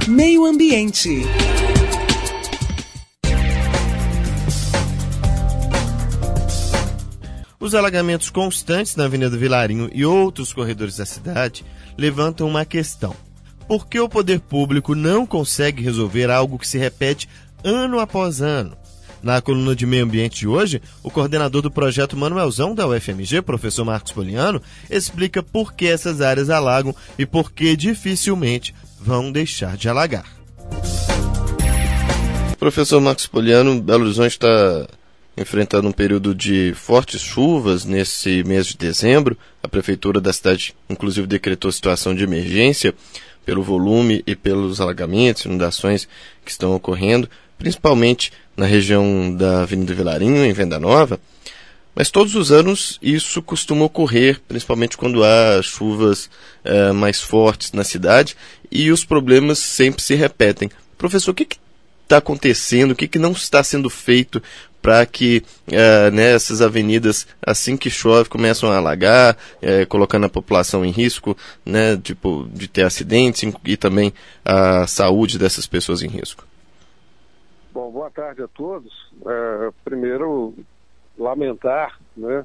Meio Ambiente. Os alagamentos constantes na Avenida Vilarinho e outros corredores da cidade levantam uma questão. Por que o poder público não consegue resolver algo que se repete ano após ano? Na coluna de Meio Ambiente de hoje, o coordenador do projeto Manuelzão da UFMG, professor Marcos Poliano, explica por que essas áreas alagam e por que dificilmente vão deixar de alagar. Professor Marcos Poliano, Belo Horizonte está enfrentando um período de fortes chuvas nesse mês de dezembro. A prefeitura da cidade, inclusive, decretou situação de emergência pelo volume e pelos alagamentos, inundações que estão ocorrendo, principalmente na região da Avenida Vilarinho, em Venda Nova. Mas todos os anos isso costuma ocorrer, principalmente quando há chuvas mais fortes na cidade, e os problemas sempre se repetem. Professor, o que está acontecendo, o que não está sendo feito para que essas avenidas, assim que chove, começam a alagar, colocando a população em risco, né, de ter acidentes e também a saúde dessas pessoas em risco? Bom, boa tarde a todos. Primeiro, lamentar, né,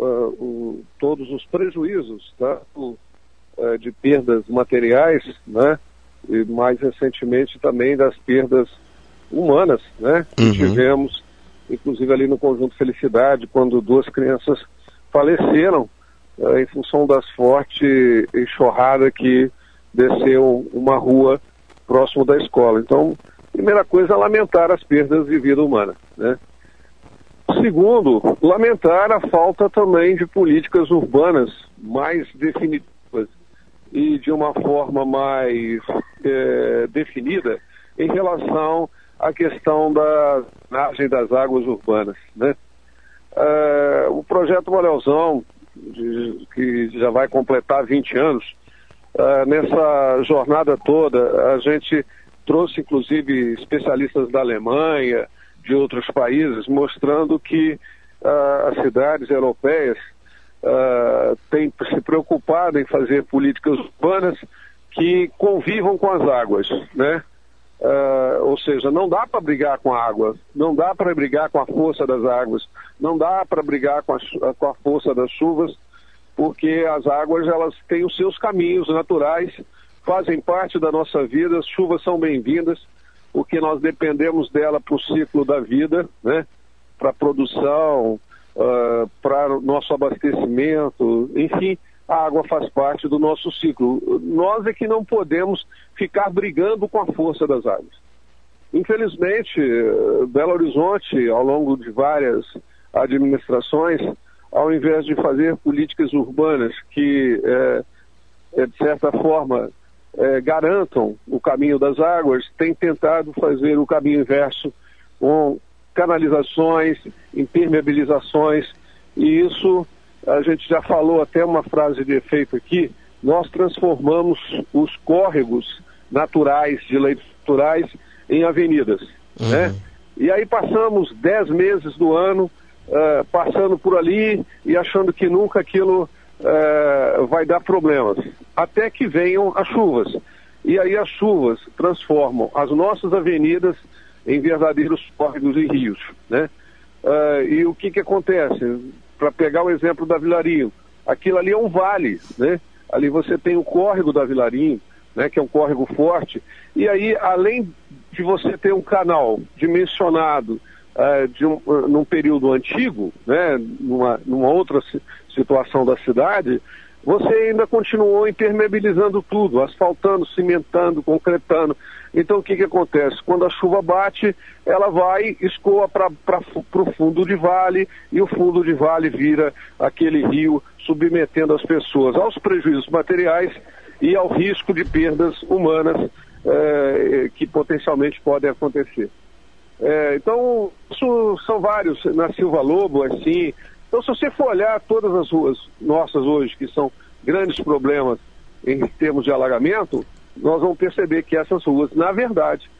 todos os prejuízos, tanto de perdas materiais, né, e mais recentemente também das perdas humanas, né, que tivemos, inclusive ali no Conjunto Felicidade, quando 2 crianças faleceram em função das fortes enxurrada que desceu uma rua próximo da escola. Então, primeira coisa, lamentar as perdas de vida humana, né? Segundo, lamentar a falta também de políticas urbanas mais definitivas e de uma forma mais definida em relação à questão da drenagem das águas urbanas, né? O projeto Manuelzão, que já vai completar 20 anos, nessa jornada toda, a gente trouxe inclusive especialistas da Alemanha, de outros países, mostrando que as cidades europeias têm se preocupado em fazer políticas urbanas que convivam com as águas, né? Ou seja, não dá para brigar com a água, não dá para brigar com a força das águas, não dá para brigar com a força das chuvas, porque as águas elas têm os seus caminhos naturais, fazem parte da nossa vida. As chuvas são bem-vindas, porque nós dependemos dela para o ciclo da vida, né? Para a produção, para o nosso abastecimento, enfim, a água faz parte do nosso ciclo. Nós é que não podemos ficar brigando com a força das águas. Infelizmente, Belo Horizonte, ao longo de várias administrações, ao invés de fazer políticas urbanas que, de certa forma, garantam o caminho das águas, tem tentado fazer o caminho inverso com canalizações, impermeabilizações, e isso a gente já falou, até uma frase de efeito aqui, nós transformamos os córregos naturais, de leitos naturais, em avenidas, né? E aí passamos 10 meses do ano passando por ali e achando que nunca aquilo vai dar problemas, até que venham as chuvas. E aí as chuvas transformam as nossas avenidas em verdadeiros córregos e rios, né? E o que acontece? Para pegar o exemplo da Vilarinho, aquilo ali é um vale, né? Ali você tem o córrego da Vilarinho, né, que é um córrego forte, e aí, além de você ter um canal dimensionado num período antigo, né, numa outra situação da cidade, você ainda continuou impermeabilizando tudo, asfaltando, cimentando, concretando. Então o que acontece? Quando a chuva bate, ela vai, escoa para o fundo de vale, e o fundo de vale vira aquele rio, submetendo as pessoas aos prejuízos materiais e ao risco de perdas humanas que potencialmente podem acontecer. Então, isso são vários, na Silva Lobo, assim. Então, se você for olhar todas as ruas nossas hoje, que são grandes problemas em termos de alagamento, nós vamos perceber que essas ruas, na verdade,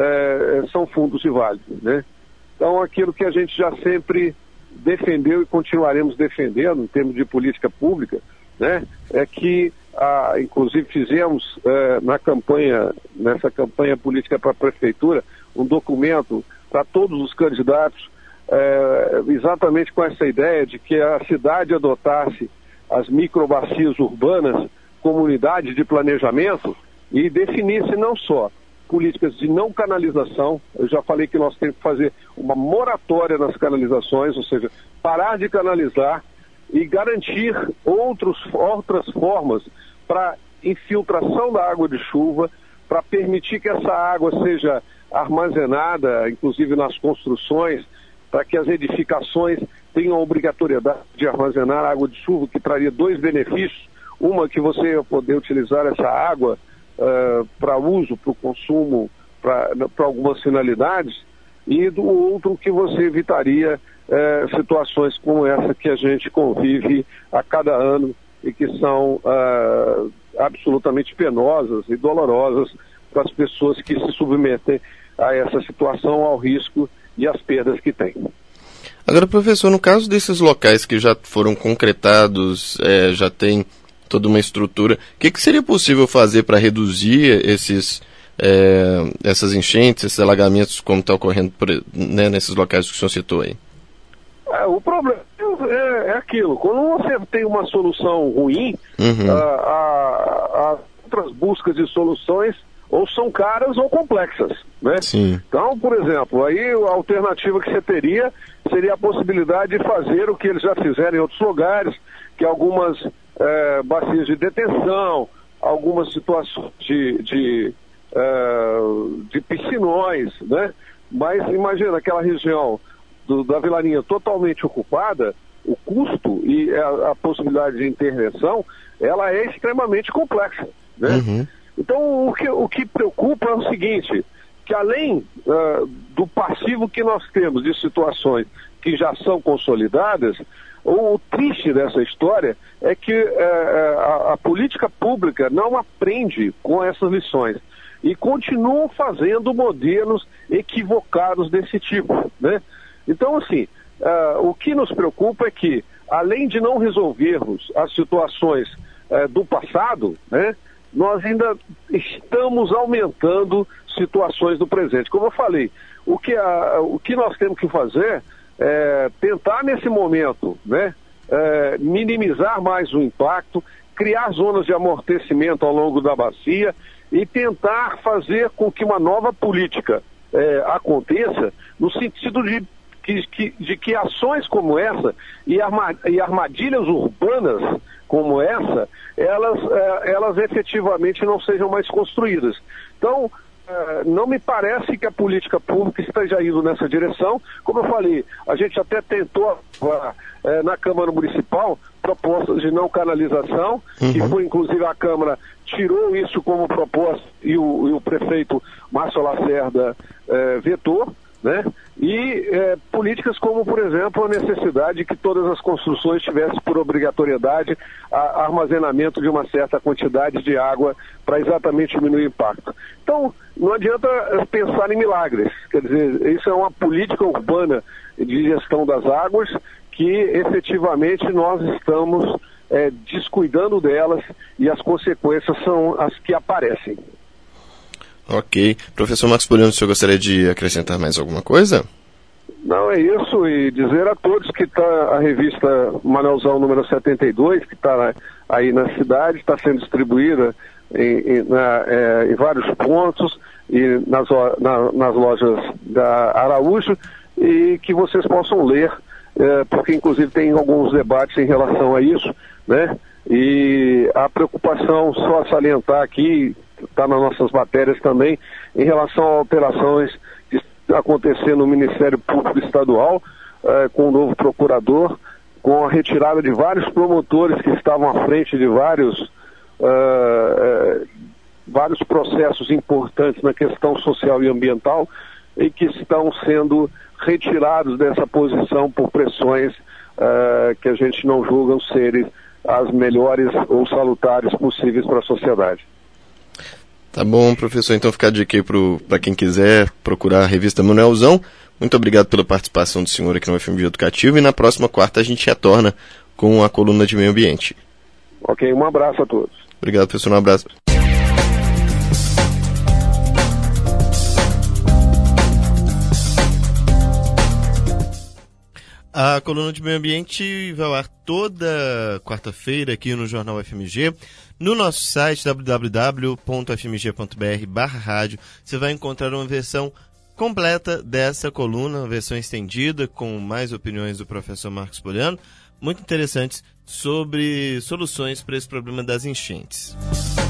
são fundos de vale, né? Então, aquilo que a gente já sempre defendeu e continuaremos defendendo, em termos de política pública, né, é que inclusive fizemos nessa campanha política para a prefeitura, um documento para todos os candidatos, exatamente com essa ideia de que a cidade adotasse as microbacias urbanas como unidade de planejamento e definisse não só políticas de não canalização. Eu já falei que nós temos que fazer uma moratória nas canalizações, ou seja, parar de canalizar e garantir outras formas para infiltração da água de chuva, para permitir que essa água seja armazenada, inclusive nas construções, para que as edificações tenham a obrigatoriedade de armazenar água de chuva, que traria dois benefícios. Uma, que você ia poder utilizar essa água para uso, para o consumo, para algumas finalidades, e do outro, que você evitaria situações como essa que a gente convive a cada ano e que são absolutamente penosas e dolorosas para as pessoas que se submetem a essa situação, ao risco e às perdas que tem. Agora, professor, no caso desses locais que já foram concretados, já tem toda uma estrutura, o que seria possível fazer para reduzir essas enchentes, esses alagamentos, como está ocorrendo nesses locais que o senhor citou aí? O problema é aquilo, quando você tem uma solução ruim, as outras buscas de soluções ou são caras ou complexas, né? Sim. Então, por exemplo, aí a alternativa que você teria seria a possibilidade de fazer o que eles já fizeram em outros lugares, que algumas bacias de detenção, algumas situações de piscinões, né? Mas imagina aquela região da Vilarinha totalmente ocupada, o custo e a possibilidade de intervenção, ela é extremamente complexa, né? Então, o que preocupa é o seguinte, que além do passivo que nós temos de situações que já são consolidadas, o triste dessa história é que a política pública não aprende com essas lições e continuam fazendo modelos equivocados desse tipo, né? Então, assim, o que nos preocupa é que, além de não resolvermos as situações do passado, né, nós ainda estamos aumentando situações do presente. Como eu falei, o que nós temos que fazer é tentar, nesse momento, né, minimizar mais o impacto, criar zonas de amortecimento ao longo da bacia e tentar fazer com que uma nova política aconteça, no sentido de que ações como essa e armadilhas urbanas como essa, elas efetivamente não sejam mais construídas. Então, não me parece que a política pública esteja indo nessa direção. Como eu falei, a gente até tentou na Câmara Municipal propostas de não canalização, que foi, inclusive, a Câmara tirou isso como proposta e o prefeito Márcio Lacerda vetou, né? E políticas como, por exemplo, a necessidade de que todas as construções tivessem por obrigatoriedade armazenamento de uma certa quantidade de água para exatamente diminuir o impacto. Então, não adianta pensar em milagres. Quer dizer, isso é uma política urbana de gestão das águas que efetivamente nós estamos descuidando delas e as consequências são as que aparecem. Ok. Professor Marcos Poliano, o senhor gostaria de acrescentar mais alguma coisa? Não, é isso, e dizer a todos que está a revista Manausão número 72, que está aí na cidade, está sendo distribuída em vários pontos e nas lojas da Araújo, e que vocês possam ler, porque inclusive tem alguns debates em relação a isso, né? E a preocupação, só a salientar aqui, está nas nossas matérias também, em relação a alterações que estão acontecendo no Ministério Público Estadual, com o novo procurador, com a retirada de vários promotores que estavam à frente de vários processos importantes na questão social e ambiental e que estão sendo retirados dessa posição por pressões que a gente não julga serem as melhores ou salutares possíveis para a sociedade. Tá bom, professor. Então fica a dica aí para quem quiser procurar a revista Manausão. Muito obrigado pela participação do senhor aqui no FMG Educativo, e na próxima quarta a gente retorna com a coluna de meio ambiente. Ok, um abraço a todos. Obrigado, professor. Um abraço. A coluna de meio ambiente vai ao ar toda quarta-feira aqui no Jornal FMG. No nosso site www.fmg.br/rádio você vai encontrar uma versão completa dessa coluna, uma versão estendida com mais opiniões do professor Marcos Poliano, muito interessantes sobre soluções para esse problema das enchentes.